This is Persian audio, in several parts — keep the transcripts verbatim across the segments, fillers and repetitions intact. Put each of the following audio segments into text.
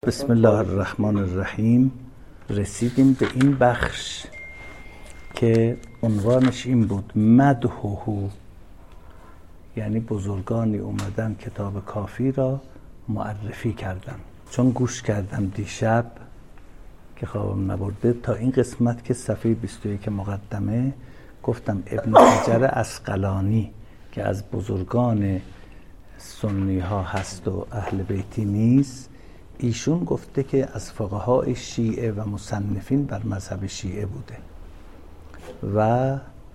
بسم الله الرحمن الرحیم. رسیدیم به این بخش که عنوانش این بود مدحه، یعنی بزرگانی اومدن کتاب کافی را معرفی کردن. چون گوش کردم دیشب که خوابم نبرده تا این قسمت که صفحه بیست و یک مقدمه گفتم ابن حجر عسقلانی که از بزرگان سنی ها هست و اهل بیتی نیست، ایشون گفته که از فقهای شیعه و مصنفین بر مذهب شیعه بوده و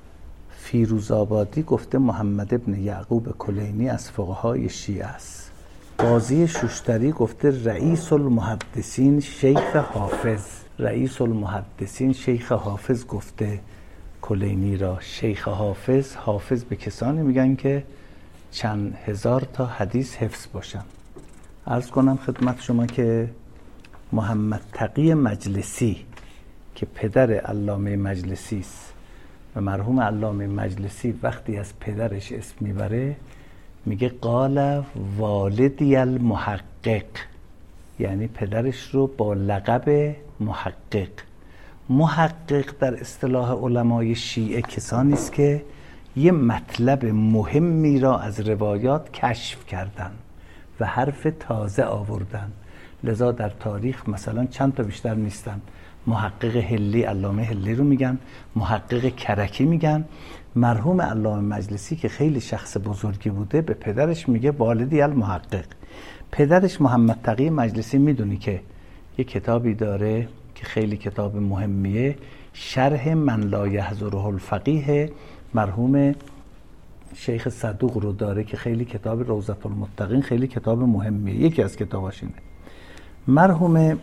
فیروزآبادی گفته محمد ابن یعقوب کلینی از فقهای شیعه است. قاضی شوشتری گفته رئیس المحدثین شیخ حافظ. رئیس المحدثین شیخ حافظ گفته کلینی را. شیخ حافظ، حافظ به کسانی میگن که چند هزار تا حدیث حفظ باشن. عرض کنم خدمت شما که محمد تقی مجلسی که پدر علامه مجلسی است و مرحوم علامه مجلسی وقتی از پدرش اسم میبره میگه قال والدی المحقق، یعنی پدرش رو با لقب محقق. محقق در اصطلاح علمای شیعه کسانی است که یه مطلب مهمی را از روایات کشف کردن و حرف تازه آوردن. لذا در تاریخ مثلا چند تا بیشتر نیستن. محقق حلی، علامه حلی رو میگن، محقق کرکی میگن. مرحوم علامه مجلسی که خیلی شخص بزرگی بوده به پدرش میگه والدی المحقق. پدرش محمد تقی مجلسی میدونی که یه کتابی داره که خیلی کتاب مهمیه، شرح من لا یحضره الفقیه، مرحوم شیخ صدوق رو داره که خیلی کتاب روضة المتقین خیلی کتاب مهمیه. یکی از کتاباش اینه. مرحوم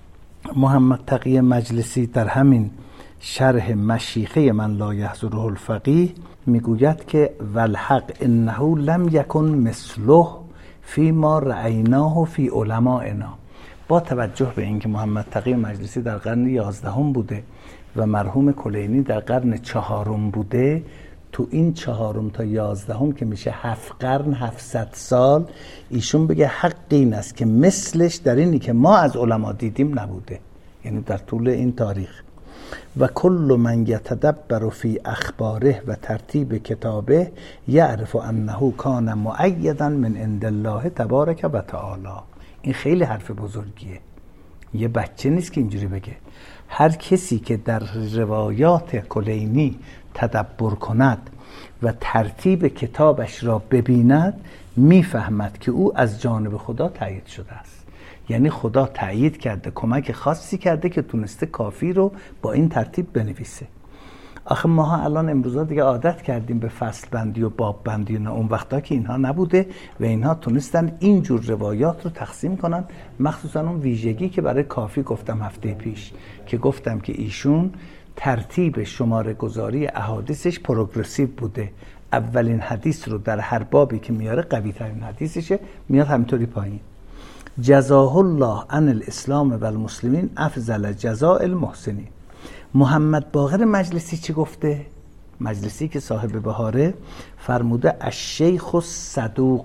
محمد تقی مجلسی در همین شرح مشیخه من لا یحضره الفقیه میگوید که والحق انه لم یکن مثله فی ما رأیناه فی علمائنا. با توجه به اینکه محمد تقی مجلسی در قرن یازدهم بوده و مرحوم کلینی در قرن چهارم بوده، تو این چهارم تا یازدهم که میشه هفت قرن هفتصد سال، ایشون بگه حق این است که مثلش در اینی که ما از علما دیدیم نبوده، یعنی در طول این تاریخ. و کل من یتدبر فی اخباره و ترتیب کتابه یعرف انه کان مؤیدا من عند الله تبارک و تعالی. این خیلی حرف بزرگیه، یه بچه نیست که اینجوری بگه. هر کسی که در روایات کلینی تدبر کند و ترتیب کتابش را ببیند میفهمد که او از جانب خدا تایید شده است. یعنی خدا تایید کرده، کمک خاصی کرده که تونسته کافی رو با این ترتیب بنویسه. آخه ماها الان امروزا دیگه عادت کردیم به فصل بندی و باب بندی، نه اون وقتا که اینها نبوده و اینها تونستن اینجور روایات رو تقسیم کنن. مخصوصا اون ویژگی که برای کافی گفتم هفته پیش که گفتم که ایشون ترتیب شماره گذاری احادیثش پروگرسیو بوده. اولین حدیث رو در هر بابی که میاره قوی ترین حدیثشه میاد همینطوری پایین. جزاه الله عن الاسلام و المسلمین افضل جزاء المحسنین. محمد باقر مجلسی چی گفته؟ مجلسی که صاحب بهاره فرموده الشیخ الصدوق.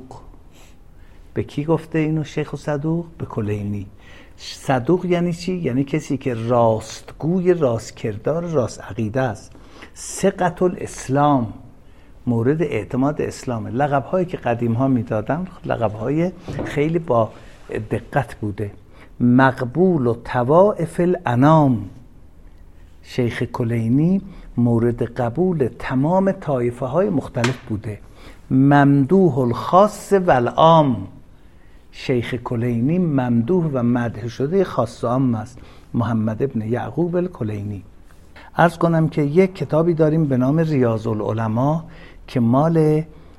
به کی گفته اینو شیخ الصدوق؟ به کلینی. صدوق یعنی چی؟ یعنی کسی که راستگوی، راست کردار، راست عقیده است. ثقة الاسلام، مورد اعتماد اسلامه. لقب هایی که قدیم ها میدادن لقب های خیلی با دقت بوده. مقبول و توائف الانام. شیخ کلینی مورد قبول تمام طایفه های مختلف بوده. ممدوح الخاص و العام. شیخ کلینی ممدوح و مدح شده خاص و عام است. محمد ابن یعقوب الکلینی. عرض کنم که یک کتابی داریم به نام ریاض العلماء که مال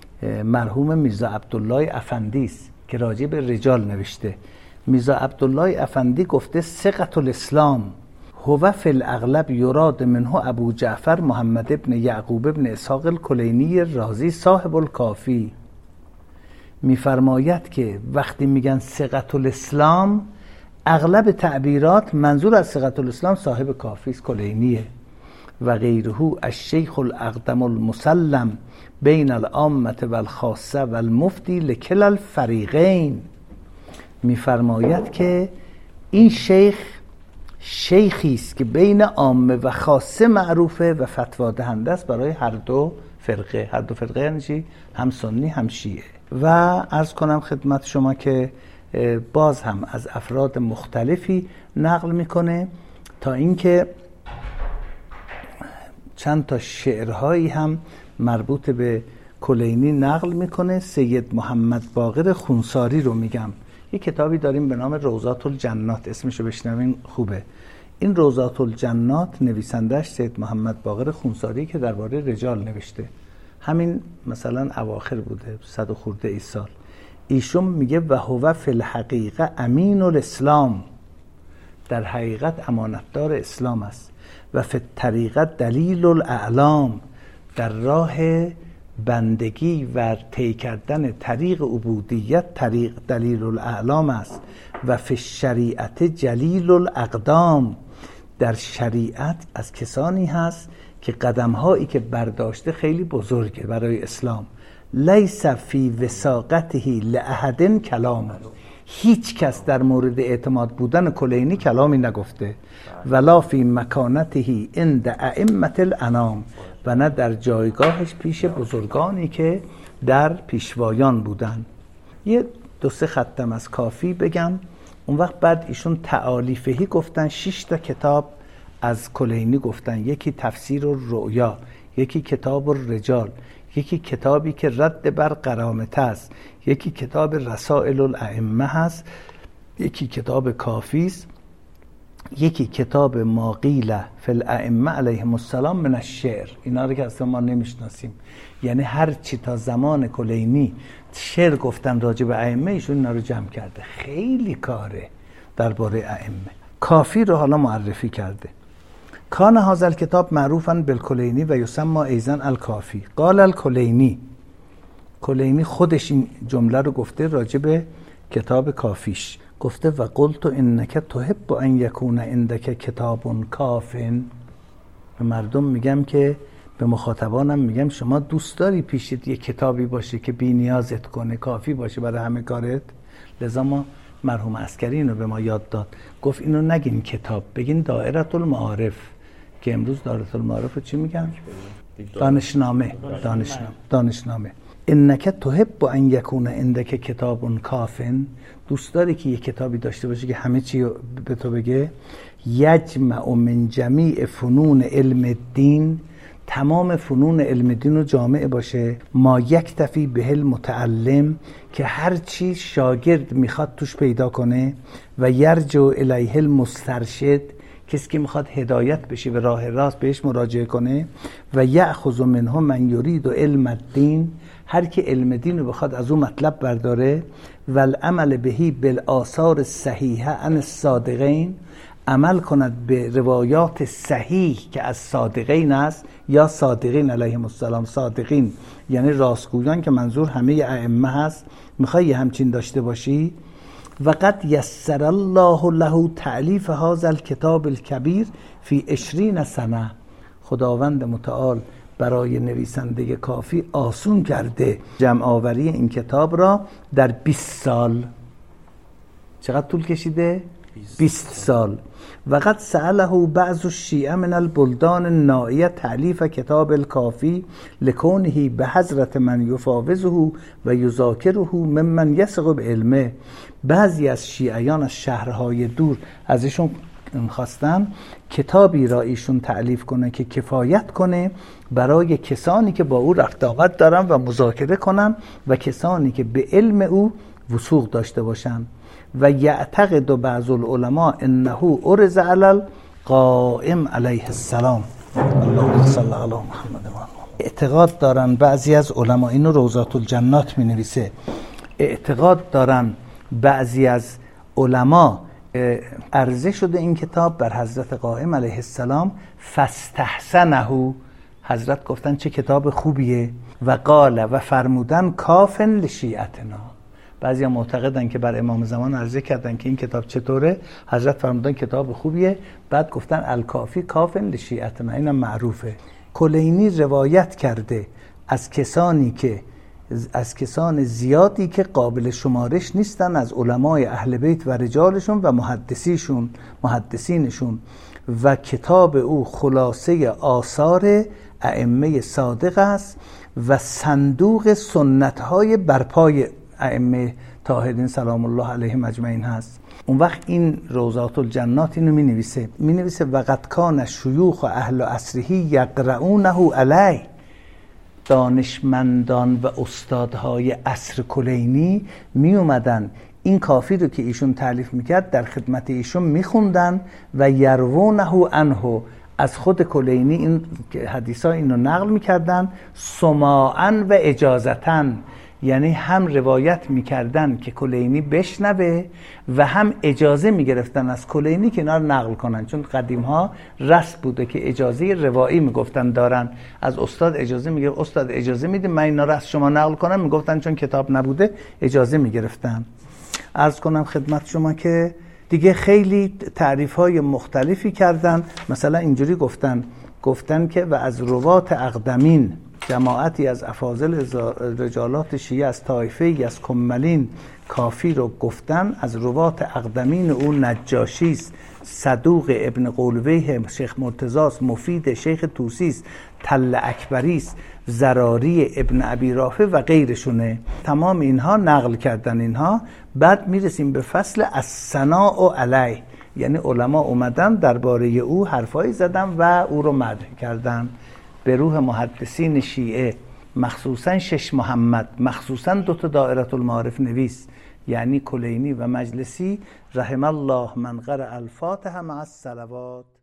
مرحوم میرزا عبدالله افندی است که راجع به رجال نوشته. میرزا عبدالله افندی گفته ثقة الاسلام هو فی الاغلب یراد منه ابو جعفر محمد ابن یعقوب ابن اسحاق الکلینی رازی صاحب الکافی. میفرماید که وقتی میگن ثقة الاسلام اغلب تعبیرات منظور از ثقة الاسلام صاحب کافی است، کلینیه. و غیره الشیخ الاقدم المسلم بین العامة و الخاصه و المفتی لکل الفریقین. میفرماید که این شیخ شیخی است که بین عامه و خاصه معروفه و فتوا دهنده است برای هر دو فرقه. هر دو فرقه یعنی چی؟ هم سنی هم شیعه. و عرض کنم خدمت شما که باز هم از افراد مختلفی نقل میکنه تا اینکه چند تا شعرهایی هم مربوط به کلینی نقل میکنه. سید محمد باقر خونساری رو میگم، یه کتابی داریم به نام روضات الجنات، اسمشو بشنوین خوبه. این روضات الجنات نویسندش سید محمد باقر خونساری که درباره رجال نوشته، همین مثلا اواخر بوده، صد و خورده ای سال. ایشون میگه و هو فی الحقیقه امین الاسلام، در حقیقت امانتدار اسلام است. و فی الطریقت دلیل الاعلام، در راه بندگی و طی کردن طریق عبودیت طریق دلیل الاعلام است. و فی الشریعت جلیل الاقدام، در شریعت از کسانی هست که قدمهایی که برداشته خیلی بزرگه برای اسلام. لیس فی وثاقته لاحد کلام، هیچ کس در مورد اعتماد بودن کلینی کلامی نگفته. ولا فی مکانته عند ائمه الانام، و نه در جایگاهش پیش بزرگانی که در پیشوایان بودن. یه دو سه خطم از کافی بگم، اون وقت بعد ایشون تعالیفهی گفتن، شش تا کتاب از کلینی گفتن. یکی تفسیر الرؤیا، یکی کتاب الرجال، یکی کتابی که رد بر قرامته است، یکی کتاب رسائل الائمه هست، یکی کتاب کافی است، یکی کتاب ما قیل فی الائمه علیهم السلام من الشعر. اینا رو که اصلا ما نمیشناسیم، یعنی هر چی تا زمان کلینی شعر گفتن راجع به ائمه، ایشون اینا رو جمع کرده. خیلی کاره درباره ائمه. کافی رو حالا معرفی کرده. کان هذا الکتاب معروفا بالکلینی و یسمى ایضا الکافی. قال الکلینی، کلینی خودش این جمله رو گفته راجع به کتاب کافیش، گفته و قلت انک تحب ان یکون عندک کتاب کافن. به مردم میگم که به مخاطبانم میگم شما دوست داری پیشت یه کتابی باشه که بی نیازت کنه، کافی باشه برای همه کارت. لذا ما مرحوم عسکری اینو به ما یاد داد، گفت اینو نگین کتاب، بگین دائره المعارف، که امروز دائره المعارف رو چی میگن؟ دانشنامه. دانشنامه دانشنامه انک تحب ان یکون عندک کتاب کافن، دوست داری که یه کتابی داشته باشه که همه چی به تو بگه. یجمع من جمیع فنون علم الدین، تمام فنون علم دین رو جامع باشه. ما یکتفی به المتعلم، که هر چی شاگرد میخواد توش پیدا کنه. و یرجع الیه المسترشد، کسی که میخواد هدایت بشه به راه راست بهش مراجعه کنه. و یأخذ منه من یرید علم الدین، هر کی علم دین رو بخواد از اون مطلب برداره. و العمل بهی بالآثار الصحیحه عن الصادقین، عمل کند به روایات صحیح که از صادقین است، یا صادقین علیهم السلام. صادقین یعنی راستگویان، که منظور همه ائمه هست. میخوای همچین داشته باشی. و قد یسر الله له تألیف هذا الکتاب الکبیر فی عشرین سنه، خداوند متعال برای نویسنده کافی آسون کرده جمع آوری این کتاب را در بیست سال. چقدر طول کشیده؟ بیست سال. و قد سأله بعض الشیعه من البلدان النائیه تألیف کتاب الکافی لکونه به حضرت من یفاوضه و یذاکره ممن یثق بعلمه. بعضی از شیعیان از شهرهای دور ازشون خواستن کتابی را ایشون تألیف کنه که کفایت کنه برای کسانی که با او رفت آمد دارن و مذاکره کنن و کسانی که به علم او وثوق داشته باشن. و یعتقد بعض العلماء انه ارز علی القائم علیه السلام. اللهم صل علی محمد. اعتقاد دارن بعضی از علما، اینو روضات الجنات می نویسه، اعتقاد دارن بعضی از علما عرضه شده این کتاب بر حضرت قائم علیه السلام، فاستحسنه، حضرت گفتن چه کتاب خوبیه. و قال، و فرمودن کافن لشیعتنا. بعضی ها معتقدن که بر امام زمان عرضه کردن که این کتاب چطوره، حضرت فرمودن کتاب خوبیه، بعد گفتن الکافی کافن لشیعتنا. اینم معروفه. کلینی روایت کرده از کسانی که از کسان زیادی که قابل شمارش نیستن از علمای اهل بیت و رجالشون و محدثیشون محدثینشون و کتاب او خلاصه آثار ائمه صادق است و صندوق سنت‌های برپای ائمه طاهرین سلام الله علیهم اجمعین هست. اون وقت این روضات الجنات اینو می نویسه می نویسه وقد کان شیوخ و اهل عصره یقرؤونه علی. دانشمندان و استادهای عصر کلینی می اومدن این کافی رو که ایشون تالیف میکرد در خدمت ایشون میخوندن و یروونه عنه، از خود کلینی این حدیثا اینو نقل میکردن سماعا و اجازتا، یعنی هم روایت میکردن که کلینی بشنوه و هم اجازه میگرفتن از کلینی که اینا رو نقل کنن، چون قدیم ها رسم بوده که اجازه روایی میگفتن دارن، از استاد اجازه میگرفت استاد اجازه میده من اینا رو از شما نقل کنم، میگفتن چون کتاب نبوده اجازه میگرفتن. عرض کنم خدمت شما که دیگه خیلی تعریف های مختلفی کردن، مثلا اینجوری گفتن گفتن که و از روات اقدمین، جماعتی از افاضل رجالات شیعه از طایفه‌ای از کملین کافی رو گفتن. از روات اقدمین او نجاشی است، صدوق ابن قولویه شیخ مرتضی است، مفید شیخ طوسی است، تل اکبری است، زراری ابن ابی رافع و غیرشونه. تمام اینها نقل کردن اینها. بعد میرسیم به فصل الثناء علیه، یعنی علما اومدن درباره او حرفایی زدن و او رو مدح کردن. به روح محدثین شیعه، مخصوصا شش محمد، مخصوصا دو تا دائره المعارف نویس یعنی کلینی و مجلسی، رحم الله من قرأ الفاتحه مع الصلوات.